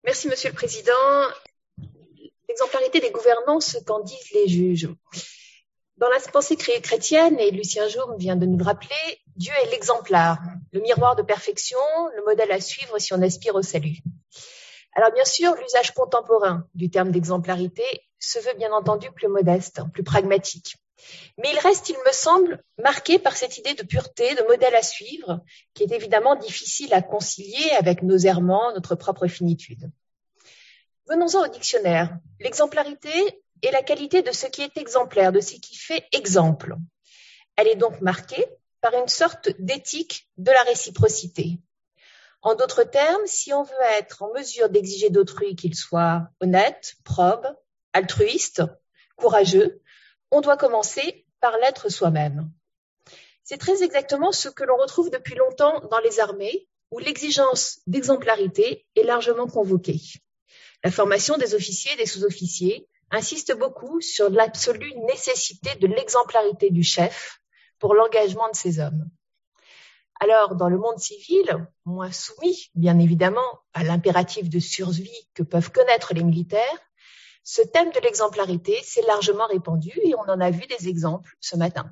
Merci, Monsieur le Président. L'exemplarité des gouvernants, ce qu'en disent les juges. Dans la pensée chrétienne, et Lucien Jaume vient de nous le rappeler, Dieu est l'exemplaire, le miroir de perfection, le modèle à suivre si on aspire au salut. Alors bien sûr, l'usage contemporain du terme d'exemplarité se veut bien entendu plus modeste, plus pragmatique. Mais il reste, il me semble, marqué par cette idée de pureté, de modèle à suivre, qui est évidemment difficile à concilier avec nos errements, notre propre finitude. Venons-en au dictionnaire. L'exemplarité est la qualité de ce qui est exemplaire, de ce qui fait exemple. Elle est donc marquée par une sorte d'éthique de la réciprocité. En d'autres termes, si on veut être en mesure d'exiger d'autrui qu'il soit honnête, probe, altruiste, courageux, on doit commencer par l'être soi-même. C'est très exactement ce que l'on retrouve depuis longtemps dans les armées, où l'exigence d'exemplarité est largement convoquée. La formation des officiers et des sous-officiers insiste beaucoup sur l'absolue nécessité de l'exemplarité du chef pour l'engagement de ses hommes. Alors, dans le monde civil, moins soumis, bien évidemment, à l'impératif de survie que peuvent connaître les militaires, ce thème de l'exemplarité s'est largement répandu et on en a vu des exemples ce matin.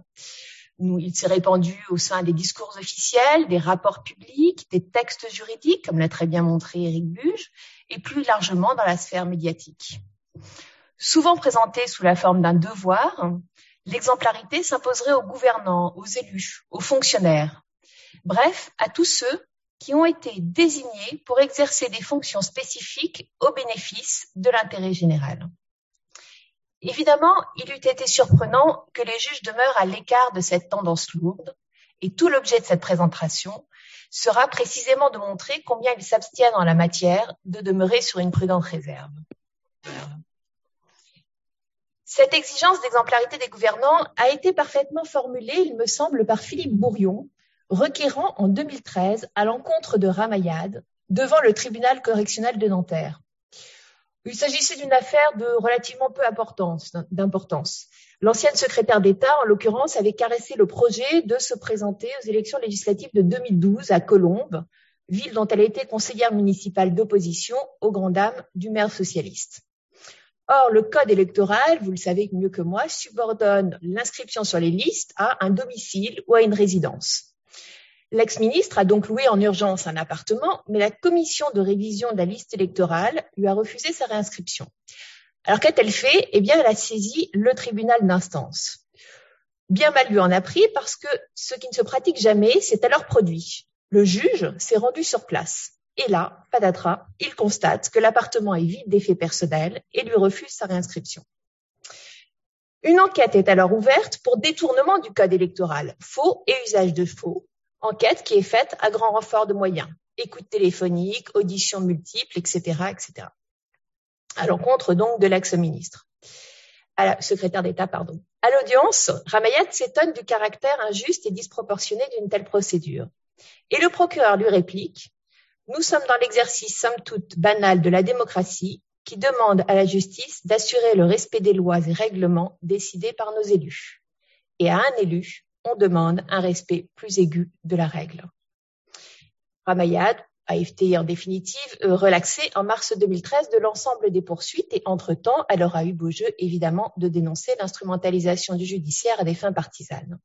Il s'est répandu au sein des discours officiels, des rapports publics, des textes juridiques, comme l'a très bien montré Éric Buge, et plus largement dans la sphère médiatique. Souvent présentée sous la forme d'un devoir, l'exemplarité s'imposerait aux gouvernants, aux élus, aux fonctionnaires, bref, à tous ceux qui ont été désignés pour exercer des fonctions spécifiques au bénéfice de l'intérêt général. Évidemment, il eût été surprenant que les juges demeurent à l'écart de cette tendance lourde, et tout l'objet de cette présentation sera précisément de montrer combien ils s'abstiennent en la matière de demeurer sur une prudente réserve. Cette exigence d'exemplarité des gouvernants a été parfaitement formulée, il me semble, par Philippe Bourion, requérant en 2013 à l'encontre de Ramayad devant le tribunal correctionnel de Nanterre. Il s'agissait d'une affaire de relativement peu d'importance. L'ancienne secrétaire d'État, en l'occurrence, avait caressé le projet de se présenter aux élections législatives de 2012 à Colombes, ville dont elle était conseillère municipale d'opposition aux grandes dames du maire socialiste. Or, le code électoral, vous le savez mieux que moi, subordonne l'inscription sur les listes à un domicile ou à une résidence. L'ex-ministre a donc loué en urgence un appartement, mais la commission de révision de la liste électorale lui a refusé sa réinscription. Alors qu'a-t-elle fait ? Eh bien, elle a saisi le tribunal d'instance. Bien mal lui en a pris parce que ce qui ne se pratique jamais, c'est alors produit. Le juge s'est rendu sur place. Et là, patatras, il constate que l'appartement est vide d'effets personnels et lui refuse sa réinscription. Une enquête est alors ouverte pour détournement du code électoral, faux et usage de faux. Enquête qui est faite à grand renfort de moyens, écoute téléphonique, auditions multiples, etc., etc. À l'encontre donc de l'ex-ministre, secrétaire d'État, pardon. À l'audience, Ramayad s'étonne du caractère injuste et disproportionné d'une telle procédure. Et le procureur lui réplique « Nous sommes dans l'exercice somme toute banal de la démocratie qui demande à la justice d'assurer le respect des lois et règlements décidés par nos élus. Et à un élu, on demande un respect plus aigu de la règle. » Ramayad a été en définitive relaxé en mars 2013 de l'ensemble des poursuites et entre-temps, elle aura eu beau jeu évidemment de dénoncer l'instrumentalisation du judiciaire à des fins partisanes.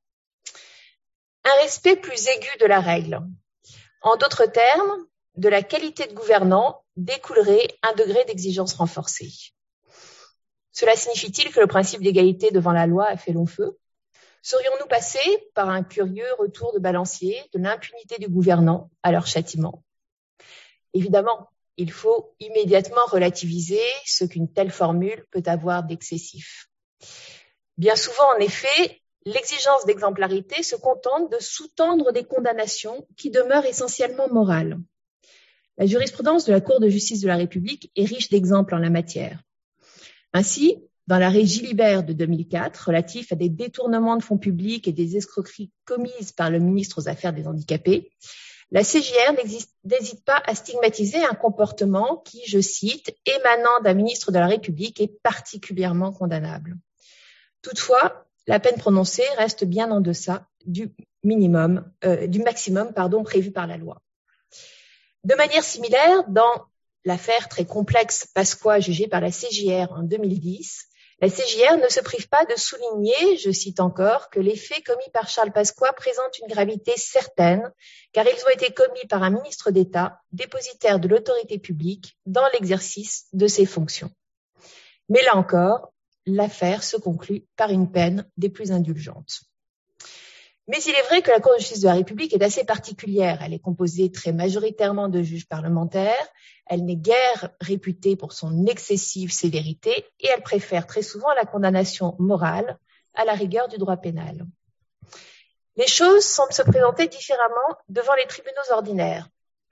Un respect plus aigu de la règle. En d'autres termes, de la qualité de gouvernant découlerait un degré d'exigence renforcé. Cela signifie-t-il que le principe d'égalité devant la loi a fait long feu ? Serions-nous passés par un curieux retour de balancier de l'impunité du gouvernant à leur châtiment ? Évidemment, il faut immédiatement relativiser ce qu'une telle formule peut avoir d'excessif. Bien souvent, en effet, l'exigence d'exemplarité se contente de sous-tendre des condamnations qui demeurent essentiellement morales. La jurisprudence de la Cour de justice de la République est riche d'exemples en la matière. Ainsi, dans l'arrêt Gilibert de 2004, relatif à des détournements de fonds publics et des escroqueries commises par le ministre aux Affaires des handicapés, la CJR n'hésite pas à stigmatiser un comportement qui, je cite, émanant d'un ministre de la République est particulièrement condamnable. Toutefois, la peine prononcée reste bien en deçà du maximum prévu par la loi. De manière similaire, dans l'affaire très complexe Pasqua jugée par la CJR en 2010, la CJR ne se prive pas de souligner, je cite encore, que les faits commis par Charles Pasqua présentent une gravité certaine, car ils ont été commis par un ministre d'État, dépositaire de l'autorité publique, dans l'exercice de ses fonctions. Mais là encore, l'affaire se conclut par une peine des plus indulgentes. Mais il est vrai que la Cour de justice de la République est assez particulière. Elle est composée très majoritairement de juges parlementaires. Elle n'est guère réputée pour son excessive sévérité et elle préfère très souvent la condamnation morale à la rigueur du droit pénal. Les choses semblent se présenter différemment devant les tribunaux ordinaires.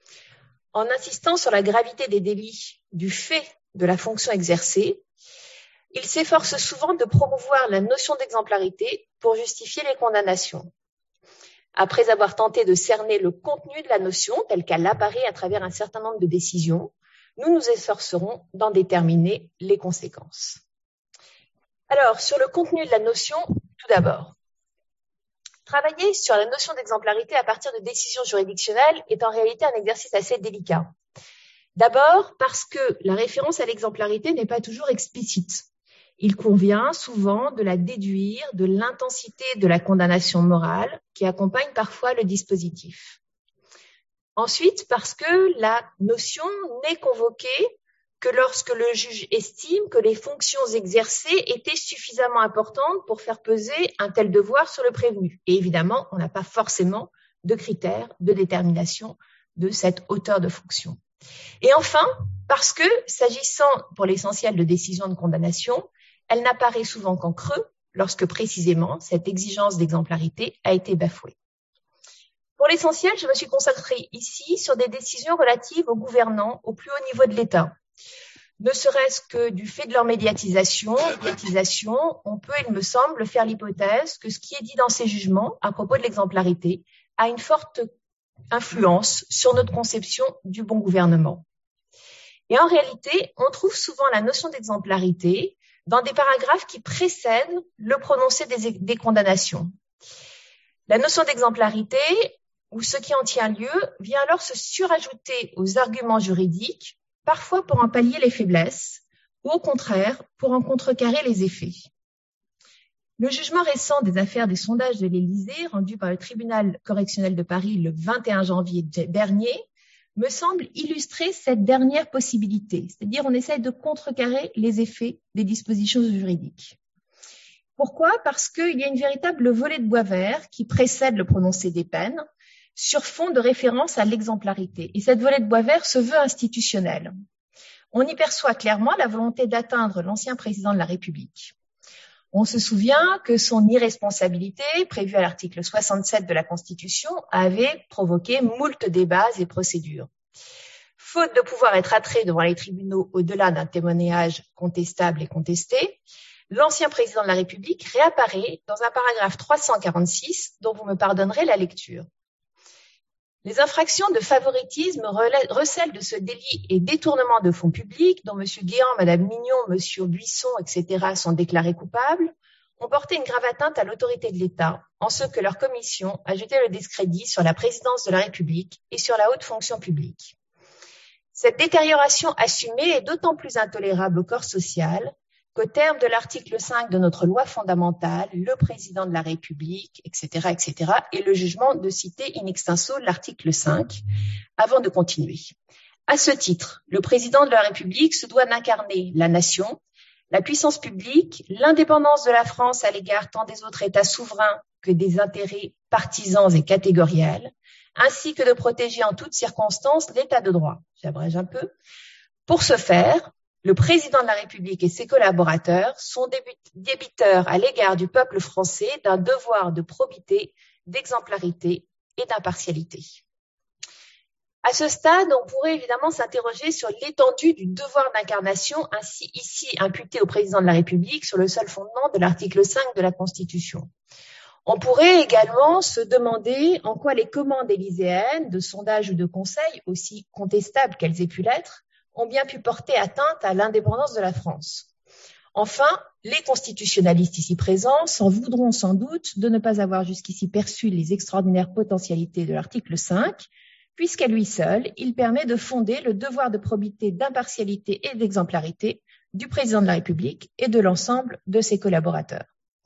En insistant sur la gravité des délits du fait de la fonction exercée, ils s'efforcent souvent de promouvoir la notion d'exemplarité pour justifier les condamnations. Après avoir tenté de cerner le contenu de la notion tel qu'elle apparaît à travers un certain nombre de décisions, nous nous efforcerons d'en déterminer les conséquences. Alors, sur le contenu de la notion, tout d'abord. Travailler sur la notion d'exemplarité à partir de décisions juridictionnelles est en réalité un exercice assez délicat. D'abord, parce que la référence à l'exemplarité n'est pas toujours explicite. Il convient souvent de la déduire de l'intensité de la condamnation morale qui accompagne parfois le dispositif. Ensuite, parce que la notion n'est convoquée que lorsque le juge estime que les fonctions exercées étaient suffisamment importantes pour faire peser un tel devoir sur le prévenu. Et évidemment, on n'a pas forcément de critères de détermination de cette hauteur de fonction. Et enfin, parce que, s'agissant pour l'essentiel de décisions de condamnation, elle n'apparaît souvent qu'en creux lorsque précisément cette exigence d'exemplarité a été bafouée. Pour l'essentiel, je me suis consacrée ici sur des décisions relatives aux gouvernants au plus haut niveau de l'État. Ne serait-ce que du fait de leur médiatisation, on peut, il me semble, faire l'hypothèse que ce qui est dit dans ces jugements à propos de l'exemplarité a une forte influence sur notre conception du bon gouvernement. Et en réalité, on trouve souvent la notion d'exemplarité dans des paragraphes qui précèdent le prononcé des condamnations. La notion d'exemplarité, ou ce qui en tient lieu, vient alors se surajouter aux arguments juridiques, parfois pour en pallier les faiblesses, ou au contraire, pour en contrecarrer les effets. Le jugement récent des affaires des sondages de l'Élysée, rendu par le tribunal correctionnel de Paris le 21 janvier dernier, me semble illustrer cette dernière possibilité, c'est-à-dire on essaie de contrecarrer les effets des dispositions juridiques. Pourquoi ? Parce qu'il y a une véritable volée de bois vert qui précède le prononcé des peines sur fond de référence à l'exemplarité. Et cette volée de bois vert se veut institutionnelle. On y perçoit clairement la volonté d'atteindre l'ancien président de la République. On se souvient que son irresponsabilité, prévue à l'article 67 de la Constitution, avait provoqué moult débats et procédures. Faute de pouvoir être attrait devant les tribunaux au-delà d'un témoignage contestable et contesté, l'ancien président de la République réapparaît dans un paragraphe 346 dont vous me pardonnerez la lecture. Les infractions de favoritisme recèlent de ce délit et détournement de fonds publics dont M. Guéant, Mme Mignon, M. Buisson, etc. sont déclarés coupables, ont porté une grave atteinte à l'autorité de l'État en ce que leur commission a jeté le discrédit sur la présidence de la République et sur la haute fonction publique. Cette détérioration assumée est d'autant plus intolérable au corps social qu'au terme de l'article 5 de notre loi fondamentale, le président de la République, etc., et le jugement de citer in extenso l'article 5, avant de continuer. À ce titre, le président de la République se doit d'incarner la nation, la puissance publique, l'indépendance de la France à l'égard tant des autres États souverains que des intérêts partisans et catégoriels, ainsi que de protéger en toutes circonstances l'état de droit. J'abrège un peu. Pour ce faire, le président de la République et ses collaborateurs sont débiteurs à l'égard du peuple français d'un devoir de probité, d'exemplarité et d'impartialité. À ce stade, on pourrait évidemment s'interroger sur l'étendue du devoir d'incarnation ainsi ici imputé au président de la République sur le seul fondement de l'article 5 de la Constitution. On pourrait également se demander en quoi les commandes élyséennes de sondage ou de conseil, aussi contestables qu'elles aient pu l'être, ont bien pu porter atteinte à l'indépendance de la France. Enfin, les constitutionnalistes ici présents s'en voudront sans doute de ne pas avoir jusqu'ici perçu les extraordinaires potentialités de l'article 5, puisqu'à lui seul, il permet de fonder le devoir de probité, d'impartialité et d'exemplarité du président de la République et de l'ensemble de ses collaborateurs.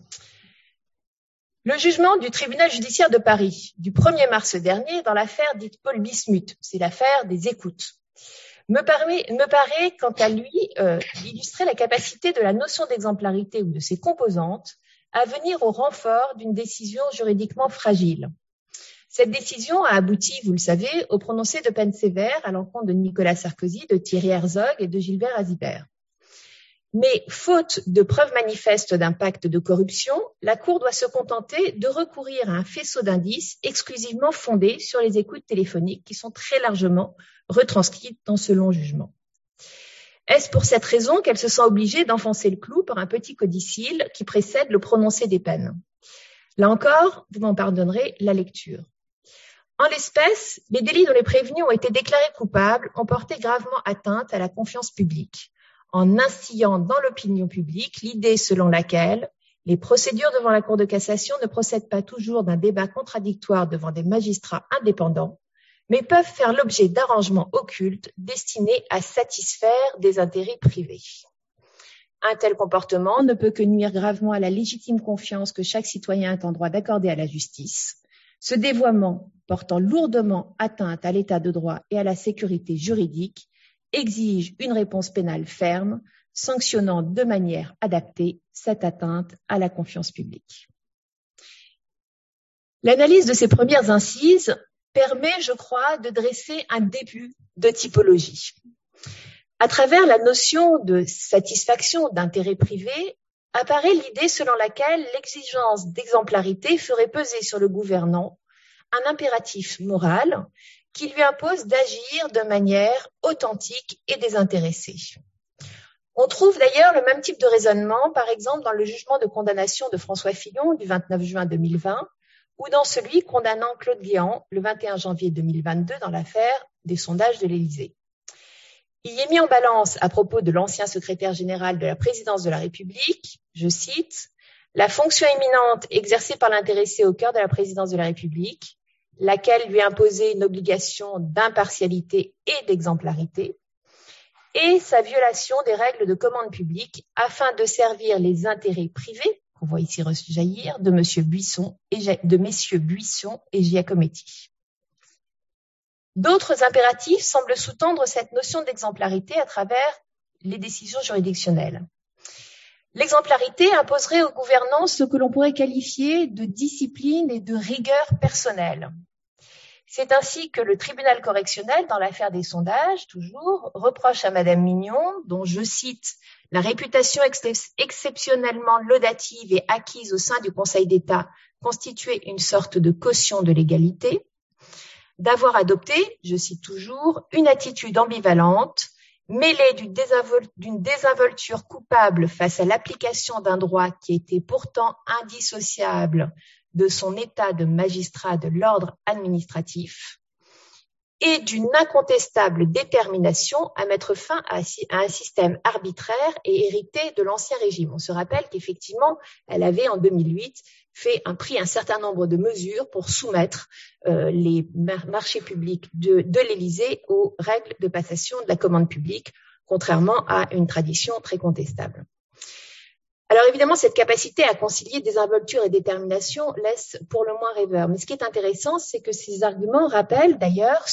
Le jugement du tribunal judiciaire de Paris du 1er mars dernier dans l'affaire dite Paul Bismuth, c'est l'affaire des écoutes, me paraît quant à lui illustrer la capacité de la notion d'exemplarité ou de ses composantes à venir au renfort d'une décision juridiquement fragile. Cette décision a abouti, vous le savez, au prononcé de peines sévères à l'encontre de Nicolas Sarkozy, de Thierry Herzog et de Gilbert Azibert. Mais faute de preuves manifestes d'impact de corruption, la Cour doit se contenter de recourir à un faisceau d'indices exclusivement fondés sur les écoutes téléphoniques qui sont très largement retranscrites dans ce long jugement. Est-ce pour cette raison qu'elle se sent obligée d'enfoncer le clou par un petit codicile qui précède le prononcé des peines? Là encore, vous m'en pardonnerez la lecture. En l'espèce, les délits dont les prévenus ont été déclarés coupables ont porté gravement atteinte à la confiance publique, en instillant dans l'opinion publique l'idée selon laquelle les procédures devant la Cour de cassation ne procèdent pas toujours d'un débat contradictoire devant des magistrats indépendants, mais peuvent faire l'objet d'arrangements occultes destinés à satisfaire des intérêts privés. Un tel comportement ne peut que nuire gravement à la légitime confiance que chaque citoyen est en droit d'accorder à la justice. Ce dévoiement, portant lourdement atteinte à l'état de droit et à la sécurité juridique, exige une réponse pénale ferme, sanctionnant de manière adaptée cette atteinte à la confiance publique. L'analyse de ces premières incises permet, je crois, de dresser un début de typologie. À travers la notion de satisfaction d'intérêt privé, apparaît l'idée selon laquelle l'exigence d'exemplarité ferait peser sur le gouvernant un impératif moral qui lui impose d'agir de manière authentique et désintéressée. On trouve d'ailleurs le même type de raisonnement, par exemple, dans le jugement de condamnation de François Fillon du 29 juin 2020 ou dans celui condamnant Claude Guéant le 21 janvier 2022 dans l'affaire des sondages de l'Élysée. Il y est mis en balance à propos de l'ancien secrétaire général de la présidence de la République, je cite, « la fonction éminente exercée par l'intéressé au cœur de la présidence de la République, laquelle lui imposait une obligation d'impartialité et d'exemplarité, et sa violation des règles de commande publique afin de servir les intérêts privés, qu'on voit ici rejaillir, de messieurs Buisson et Giacometti. » D'autres impératifs semblent sous-tendre cette notion d'exemplarité à travers les décisions juridictionnelles. L'exemplarité imposerait aux gouvernants ce que l'on pourrait qualifier de discipline et de rigueur personnelle. C'est ainsi que le tribunal correctionnel, dans l'affaire des sondages, toujours, reproche à Madame Mignon, dont je cite « la réputation exceptionnellement laudative et acquise au sein du Conseil d'État constituait une sorte de caution de l'égalité », d'avoir adopté, je cite toujours, une attitude ambivalente, mêlée d'une désinvolture coupable face à l'application d'un droit qui était pourtant indissociable de son état de magistrat de l'ordre administratif, et d'une incontestable détermination à mettre fin à un système arbitraire et hérité de l'Ancien Régime. On se rappelle qu'effectivement, elle avait en 2008 pris un certain nombre de mesures pour soumettre les marchés publics de l'Élysée aux règles de passation de la commande publique, contrairement à une tradition très contestable. Alors évidemment, cette capacité à concilier désinvolture et détermination laisse pour le moins rêveur. Mais ce qui est intéressant, c'est que ces arguments rappellent d'ailleurs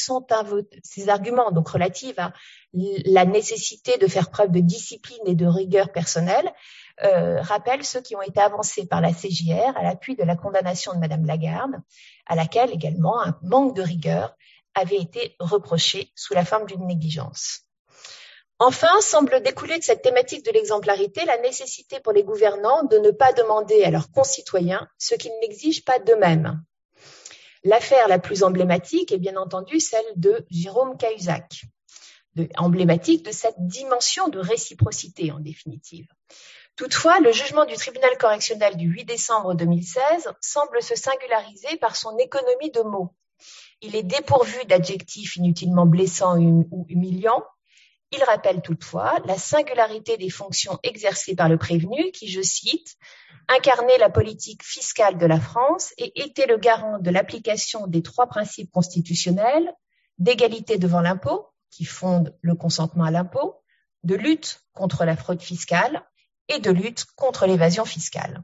ces arguments donc relatifs à la nécessité de faire preuve de discipline et de rigueur personnelle, rappellent ceux qui ont été avancés par la CJR à l'appui de la condamnation de Madame Lagarde, à laquelle également un manque de rigueur avait été reproché sous la forme d'une négligence. Enfin, semble découler de cette thématique de l'exemplarité la nécessité pour les gouvernants de ne pas demander à leurs concitoyens ce qu'ils n'exigent pas d'eux-mêmes. L'affaire la plus emblématique est bien entendu celle de Jérôme Cahuzac, emblématique de cette dimension de réciprocité en définitive. Toutefois, le jugement du tribunal correctionnel du 8 décembre 2016 semble se singulariser par son économie de mots. Il est dépourvu d'adjectifs inutilement blessants ou humiliants. Il rappelle toutefois la singularité des fonctions exercées par le prévenu qui, je cite, incarné la politique fiscale de la France et était le garant de l'application des 3 principes constitutionnels d'égalité devant l'impôt, qui fondent le consentement à l'impôt, de lutte contre la fraude fiscale et de lutte contre l'évasion fiscale.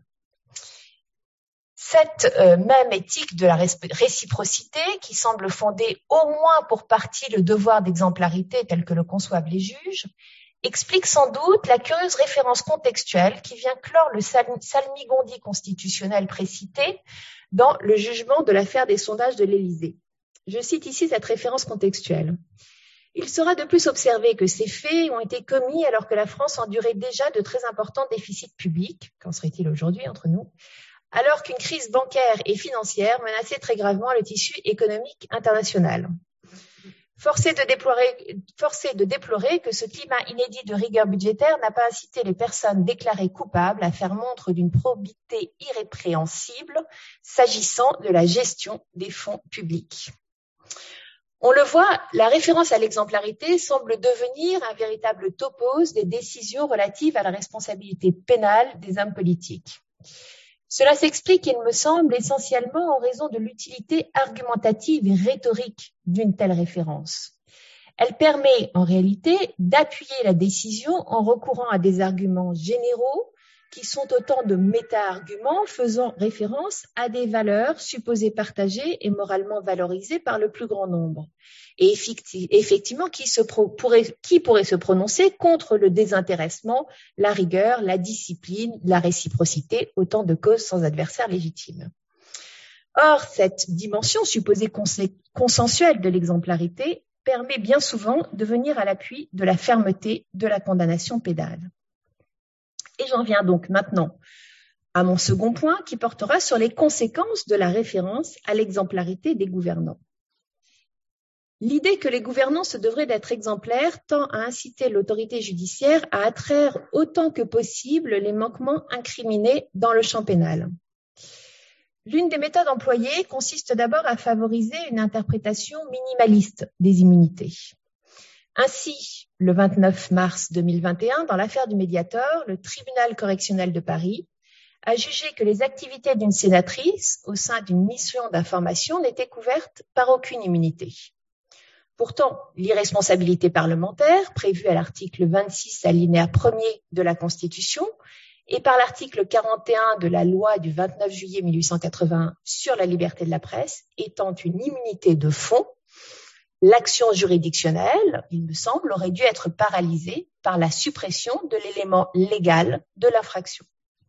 Cette même éthique de la réciprocité, qui semble fonder au moins pour partie le devoir d'exemplarité tel que le conçoivent les juges, explique sans doute la curieuse référence contextuelle qui vient clore le salmigondis constitutionnel précité dans le jugement de l'affaire des sondages de l'Élysée. Je cite ici cette référence contextuelle. Il sera de plus observé que ces faits ont été commis alors que la France endurait déjà de très importants déficits publics, qu'en serait-il aujourd'hui entre nous, alors qu'une crise bancaire et financière menaçait très gravement le tissu économique international. Force est de déplorer que ce climat inédit de rigueur budgétaire n'a pas incité les personnes déclarées coupables à faire montre d'une probité irrépréhensible s'agissant de la gestion des fonds publics. On le voit, la référence à l'exemplarité semble devenir un véritable topos des décisions relatives à la responsabilité pénale des hommes politiques. Cela s'explique, il me semble, essentiellement en raison de l'utilité argumentative et rhétorique d'une telle référence. Elle permet, en réalité, d'appuyer la décision en recourant à des arguments généraux qui sont autant de méta-arguments faisant référence à des valeurs supposées partagées et moralement valorisées par le plus grand nombre. Et effectivement, qui pourrait se prononcer contre le désintéressement, la rigueur, la discipline, la réciprocité, autant de causes sans adversaire légitime. Or, cette dimension supposée consensuelle de l'exemplarité permet bien souvent de venir à l'appui de la fermeté de la condamnation pénale. Et j'en viens donc maintenant à mon second point qui portera sur les conséquences de la référence à l'exemplarité des gouvernants. L'idée que les gouvernants se devraient d'être exemplaires tend à inciter l'autorité judiciaire à attraire autant que possible les manquements incriminés dans le champ pénal. L'une des méthodes employées consiste d'abord à favoriser une interprétation minimaliste des immunités. Ainsi, le 29 mars 2021, dans l'affaire du Mediator, le tribunal correctionnel de Paris a jugé que les activités d'une sénatrice au sein d'une mission d'information n'étaient couvertes par aucune immunité. Pourtant, l'irresponsabilité parlementaire, prévue à l'article 26 alinéa 1er de la Constitution et par l'article 41 de la loi du 29 juillet 1881 sur la liberté de la presse, étant une immunité de fond, l'action juridictionnelle, il me semble, aurait dû être paralysée par la suppression de l'élément légal de l'infraction.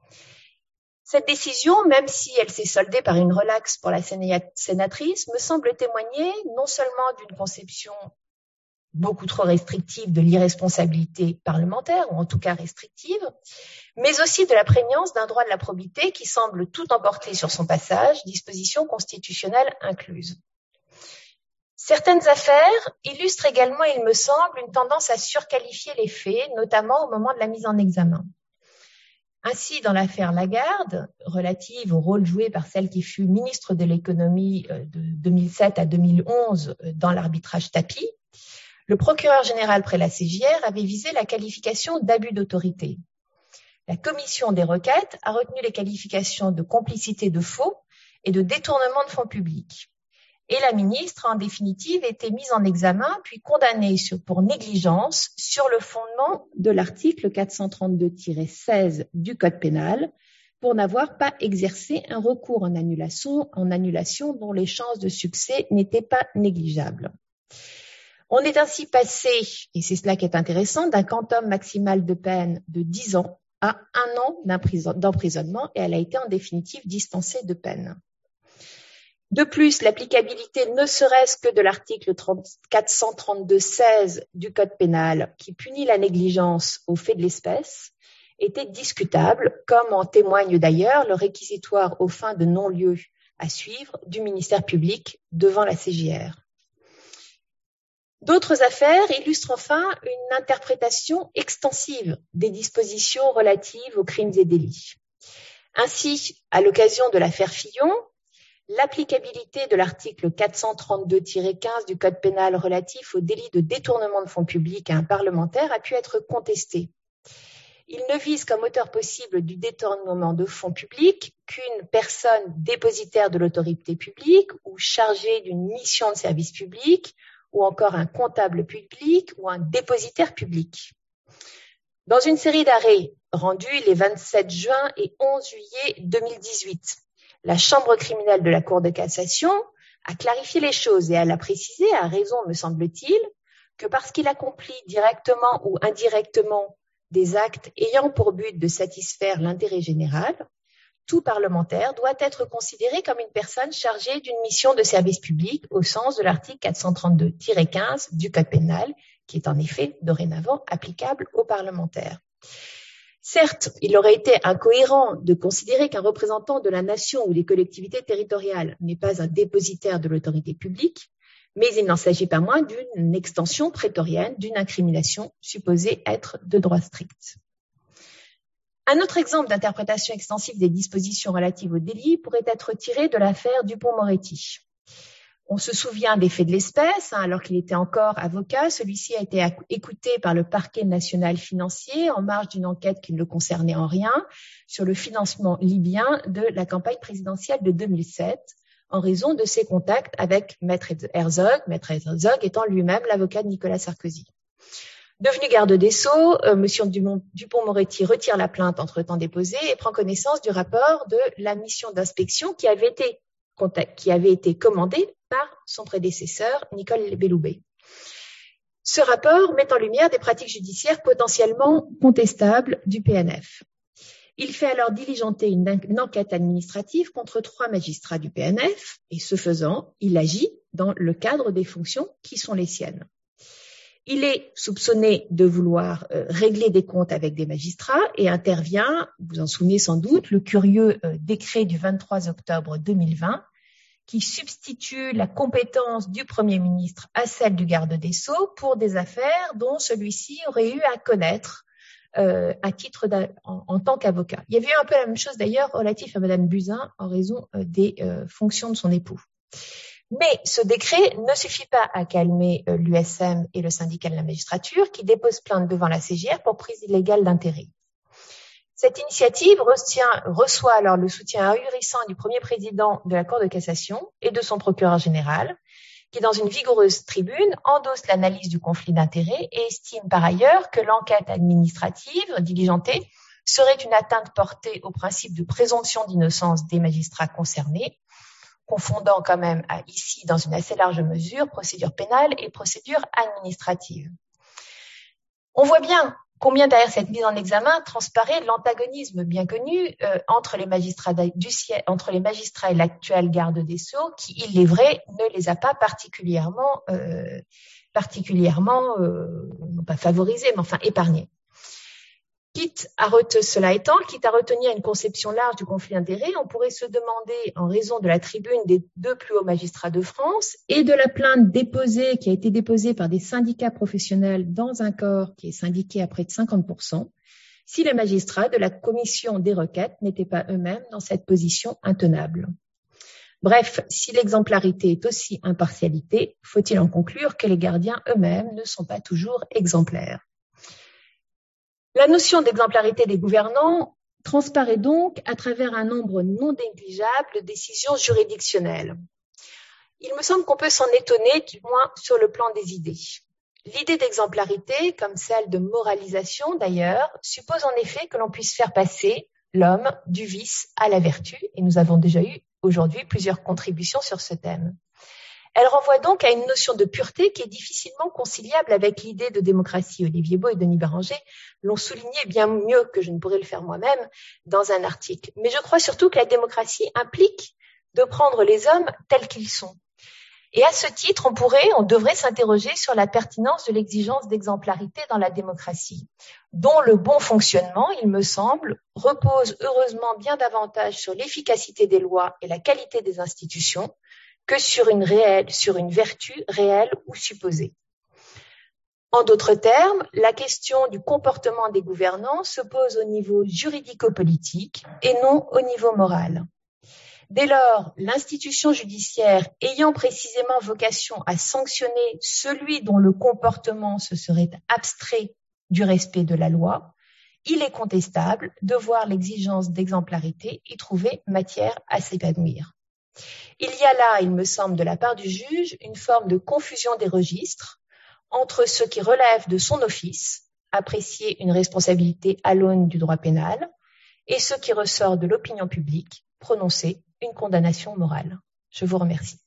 Cette décision, même si elle s'est soldée par une relaxe pour la sénatrice, me semble témoigner non seulement d'une conception beaucoup trop restrictive de l'irresponsabilité parlementaire, ou en tout cas restrictive, mais aussi de la prégnance d'un droit de la probité qui semble tout emporter sur son passage, disposition constitutionnelle incluse. Certaines affaires illustrent également, il me semble, une tendance à surqualifier les faits, notamment au moment de la mise en examen. Ainsi, dans l'affaire Lagarde, relative au rôle joué par celle qui fut ministre de l'économie de 2007 à 2011 dans l'arbitrage Tapie, le procureur général près la CJR avait visé la qualification d'abus d'autorité. La commission des requêtes a retenu les qualifications de complicité de faux et de détournement de fonds publics. Et la ministre, en définitive, était mise en examen puis condamnée pour négligence sur le fondement de l'article 432-16 du Code pénal pour n'avoir pas exercé un recours en annulation dont les chances de succès n'étaient pas négligeables. On est ainsi passé, et c'est cela qui est intéressant, d'un quantum maximal de peine de 10 ans à 1 an d'emprisonnement et elle a été en définitive dispensée de peine. De plus, l'applicabilité ne serait-ce que de l'article 432-16 du Code pénal qui punit la négligence au fait de l'espèce était discutable, comme en témoigne d'ailleurs le réquisitoire aux fins de non-lieu à suivre du ministère public devant la CJR. D'autres affaires illustrent enfin une interprétation extensive des dispositions relatives aux crimes et délits. Ainsi, à l'occasion de l'affaire Fillon, l'applicabilité de l'article 432-15 du Code pénal relatif au délit de détournement de fonds publics à un parlementaire a pu être contestée. Il ne vise comme auteur possible du détournement de fonds publics qu'une personne dépositaire de l'autorité publique ou chargée d'une mission de service public ou encore un comptable public ou un dépositaire public. Dans une série d'arrêts rendus les 27 juin et 11 juillet 2018, la Chambre criminelle de la Cour de cassation a clarifié les choses et elle a précisé, à raison me semble-t-il, que parce qu'il accomplit directement ou indirectement des actes ayant pour but de satisfaire l'intérêt général, tout parlementaire doit être considéré comme une personne chargée d'une mission de service public au sens de l'article 432-15 du Code pénal, qui est en effet dorénavant applicable aux parlementaires. Certes, il aurait été incohérent de considérer qu'un représentant de la nation ou des collectivités territoriales n'est pas un dépositaire de l'autorité publique, mais il n'en s'agit pas moins d'une extension prétorienne d'une incrimination supposée être de droit strict. Un autre exemple d'interprétation extensive des dispositions relatives au délit pourrait être tiré de l'affaire Dupond-Moretti. On se souvient des faits de l'espèce, alors qu'il était encore avocat. Celui-ci a été écouté par le parquet national financier en marge d'une enquête qui ne le concernait en rien sur le financement libyen de la campagne présidentielle de 2007 en raison de ses contacts avec Maître Herzog étant lui-même l'avocat de Nicolas Sarkozy. Devenu garde des Sceaux, M. Dupond-Moretti retire la plainte entre-temps déposée et prend connaissance du rapport de la mission d'inspection qui avait été commandée par son prédécesseur, Nicole Belloubet. Ce rapport met en lumière des pratiques judiciaires potentiellement contestables du PNF. Il fait alors diligenter une enquête administrative contre 3 magistrats du PNF et ce faisant, il agit dans le cadre des fonctions qui sont les siennes. Il est soupçonné de vouloir régler des comptes avec des magistrats et intervient, vous vous en souvenez sans doute, le curieux décret du 23 octobre 2020 qui substitue la compétence du Premier ministre à celle du garde des Sceaux pour des affaires dont celui-ci aurait eu à connaître en tant qu'avocat. Il y avait eu un peu la même chose d'ailleurs relatif à Madame Buzyn en raison des fonctions de son époux. Mais ce décret ne suffit pas à calmer l'USM et le syndicat de la magistrature qui déposent plainte devant la CJR pour prise illégale d'intérêt. Cette initiative reçoit alors le soutien ahurissant du premier président de la Cour de cassation et de son procureur général, qui dans une vigoureuse tribune endosse l'analyse du conflit d'intérêts et estime par ailleurs que l'enquête administrative diligentée serait une atteinte portée au principe de présomption d'innocence des magistrats concernés, confondant quand même ici, dans une assez large mesure, procédure pénale et procédure administrative. On voit bien combien derrière cette mise en examen transparaît l'antagonisme bien connu entre les magistrats et l'actuel garde des Sceaux, qui, il est vrai, ne les a pas particulièrement non pas favorisés, mais enfin épargnés. Quitte à retenir une conception large du conflit d'intérêts, on pourrait se demander, en raison de la tribune des 2 plus hauts magistrats de France et de la plainte qui a été déposée par des syndicats professionnels dans un corps qui est syndiqué à près de 50%, si les magistrats de la commission des requêtes n'étaient pas eux-mêmes dans cette position intenable. Bref, si l'exemplarité est aussi impartialité, faut-il en conclure que les gardiens eux-mêmes ne sont pas toujours exemplaires. La notion d'exemplarité des gouvernants transparaît donc à travers un nombre non négligeable de décisions juridictionnelles. Il me semble qu'on peut s'en étonner, du moins sur le plan des idées. L'idée d'exemplarité, comme celle de moralisation d'ailleurs, suppose en effet que l'on puisse faire passer l'homme du vice à la vertu, et nous avons déjà eu aujourd'hui plusieurs contributions sur ce thème. Elle renvoie donc à une notion de pureté qui est difficilement conciliable avec l'idée de démocratie. Olivier Beau et Denis Baranger l'ont souligné bien mieux que je ne pourrais le faire moi-même dans un article. Mais je crois surtout que la démocratie implique de prendre les hommes tels qu'ils sont. Et à ce titre, on devrait s'interroger sur la pertinence de l'exigence d'exemplarité dans la démocratie, dont le bon fonctionnement, il me semble, repose heureusement bien davantage sur l'efficacité des lois et la qualité des institutions que sur une vertu réelle ou supposée. En d'autres termes, la question du comportement des gouvernants se pose au niveau juridico-politique et non au niveau moral. Dès lors, l'institution judiciaire ayant précisément vocation à sanctionner celui dont le comportement se serait abstrait du respect de la loi, il est contestable de voir l'exigence d'exemplarité y trouver matière à s'épanouir. Il y a là, il me semble, de la part du juge, une forme de confusion des registres entre ce qui relève de son office, apprécier une responsabilité à l'aune du droit pénal, et ce qui ressort de l'opinion publique, prononcer une condamnation morale. Je vous remercie.